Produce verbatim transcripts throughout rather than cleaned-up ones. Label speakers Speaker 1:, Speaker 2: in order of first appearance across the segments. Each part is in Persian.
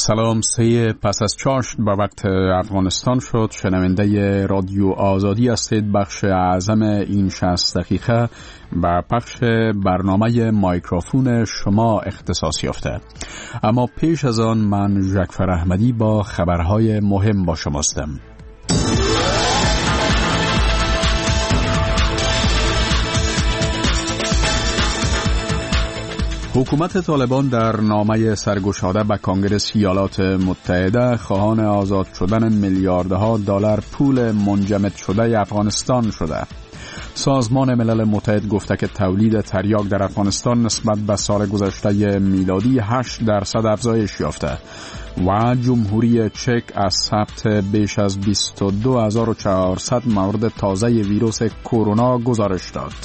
Speaker 1: سلام. سه پس از چاشت به وقت افغانستان شد. شنونده رادیو آزادی هستید. بخش اعظم این شصت دقیقه به پخش برنامه مایکروفون شما اختصاص یافته. اما پیش از آن من ژکفر احمدی با خبرهای مهم با شماستم. حکومت طالبان در نامه سرگشاده به کنگره ایالات متحده خواهان آزاد شدن میلیاردها دلار پول منجمد شده افغانستان شده. سازمان ملل متحد گفته که تولید تریاک در افغانستان نسبت به سال گذشته میلادی هشت درصد افزایش یافته و جمهوری چک از ثبت بیش از بیست و دو هزار و چهارصد مورد تازه ویروس کرونا گزارش داد.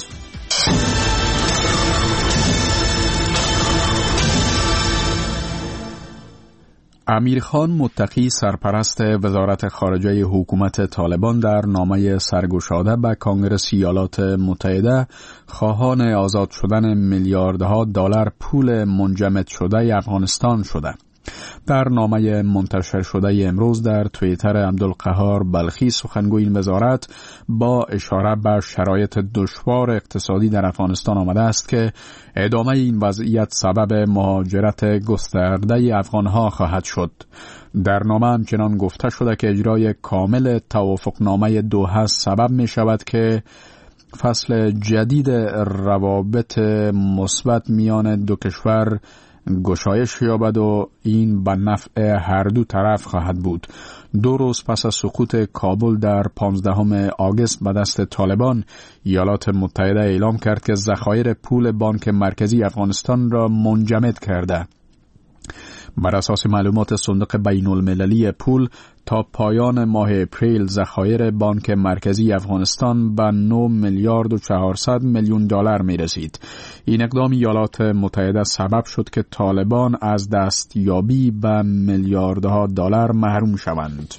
Speaker 1: امیرخان متقی سرپرست وزارت خارجه حکومت طالبان در نامه سرگشاده به کنگره ایالات متحده خواهان آزاد شدن میلیاردها دلار پول منجمد شده افغانستان شده. در نامه منتشر شده امروز در توییتر عبدالقهار بلخی سخنگوی این وزارت با اشاره به شرایط دشوار اقتصادی در افغانستان آمده است که ادامه این وضعیت سبب مهاجرت گسترده افغانها خواهد شد. در نامه همچنان گفته شده که اجرای کامل توافقنامه دوحه سبب می شود که فصل جدید روابط مثبت میان دو کشور گشایش یابد و این به نفع هر دو طرف خواهد بود. دو روز پس از سقوط کابل در پانزدهم آگوست به دست طالبان، ایالات متحده اعلام کرد که ذخایر پول بانک مرکزی افغانستان را منجمد کرده. بر اساس معلومات صندوق بین المللی پول تا پایان ماه اپریل ذخایر بانک مرکزی افغانستان به نه میلیارد و چهارصد میلیون دلار می رسید. این اقدام ایالات متحده سبب شد که طالبان از دستیابی به میلیاردها دلار محروم شوند.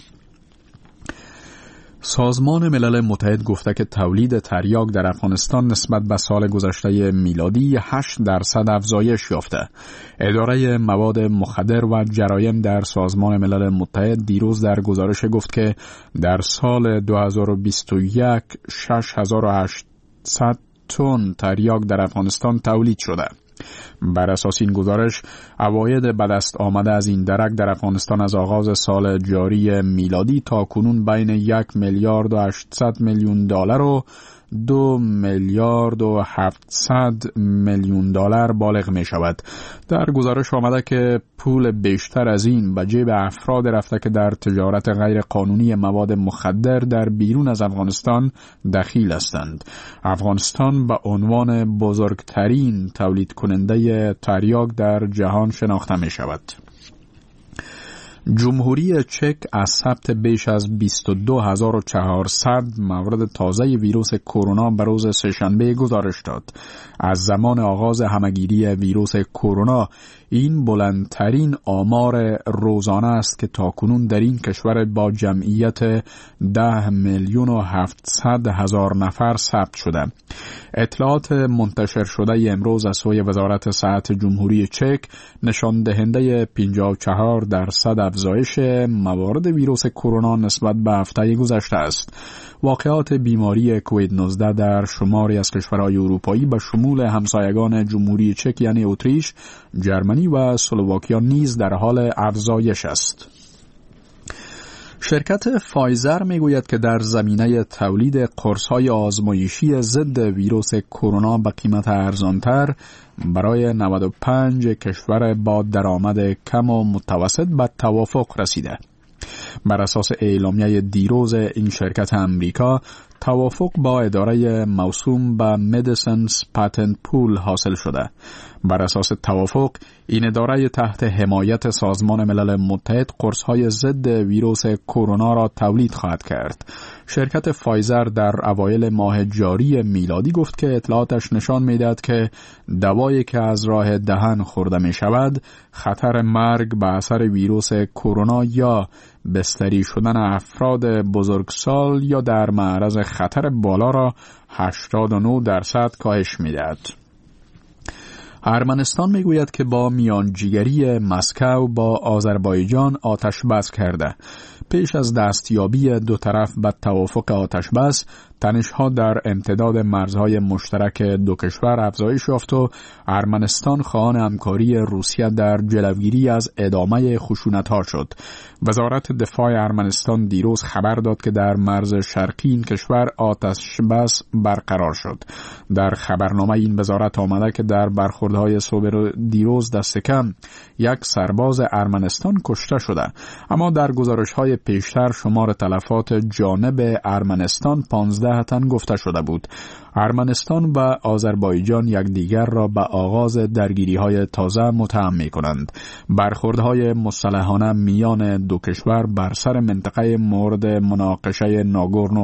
Speaker 1: سازمان ملل متحد گفته که تولید تریاک در افغانستان نسبت به سال گذشته میلادی هشت درصد افزایش یافته. اداره مواد مخدر و جرایم در سازمان ملل متحد دیروز در گزارش گفت که در سال دو هزار و بیست و یک شش هزار و هشتصد تن تریاک در افغانستان تولید شده. بر اساس این گزارش، عواید به دست آمده از این درک در افغانستان از آغاز سال جاری میلادی تا کنون بین یک میلیارد و هشتصد میلیون دلار و دو میلیارد و هفتصد میلیون دلار بالغ می شود. در گزارش آمده که پول بیشتر از این به جیب افراد رفته که در تجارت غیر قانونی مواد مخدر در بیرون از افغانستان دخیل هستند. افغانستان به عنوان بزرگترین تولید کننده تریاک در جهان شناخته می شود. جمهوری چک از ثبت بیش از بیست و دو هزار و چهارصد مورد تازه ویروس کرونا به روز سه‌شنبه گزارش داد. از زمان آغاز همهگیری ویروس کرونا این بلندترین آمار روزانه است که تاکنون در این کشور با جمعیت ده میلیون و هفتصد هزار نفر ثبت شده. اطلاعات منتشر شده امروز از سوی وزارت صحت جمهوری چک نشان دهنده پنجاه و چهار درصد افزایش موارد ویروس کرونا نسبت به هفته گذشته است. واقعات بیماری کووید نوزده در شماری از کشورهای اروپایی به شمول همسایگان جمهوری چک یعنی اتریش، جرمنی و اسلواکیا نیز در حال افزایش است. شرکت فایزر میگوید که در زمینه تولید قرص‌های آزمایشی ضد ویروس کرونا به قیمت ارزانتر برای نود و پنج کشور با درآمد کم و متوسط به توافق رسیده. بر اساس اعلامیه دیروز این شرکت امریکا، توافق با اداره موسوم به مدیسنز پتنت پول حاصل شده. بر اساس توافق، این اداره تحت حمایت سازمان ملل متحد قرص‌های ضد ویروس کرونا را تولید خواهد کرد. شرکت فایزر در اوایل ماه جاری میلادی گفت که اطلاعاتش نشان می‌دهد که دوایی که از راه دهن خورده می‌شود، خطر مرگ به اثر ویروس کرونا یا بستری شدن افراد بزرگسال یا در معرض خطر بالا را هشتاد و نه درصد کاهش می‌دهد. ارمنستان میگوید که با میانجیگری مسکو با آذربایجان آتش بس کرده. پیش از دستیابی دو طرف به توافق آتش بس، تنش‌ها در امتداد مرزهای مشترک دو کشور افزایش یافت و ارمنستان خواهان همکاری روسیه در جلوگیری از ادامه خشونت‌ها شد. وزارت دفاع ارمنستان دیروز خبر داد که در مرز شرقی این کشور آتش بس برقرار شد. در خبرنامه این وزارت آمده که در برخوردهای صبح دیروز دست کم یک سرباز ارمنستان کشته شده، اما در گزارش‌های پیشتر شمار تلفات جانب ارمنستان پانزده تن گفته شده بود. ارمنستان و آذربایجان یکدیگر را به آغاز درگیری‌های تازه متهم می‌کنند. برخوردهای مسلحانه میان دو کشور بر سر منطقه مورد مناقشه ناگورنو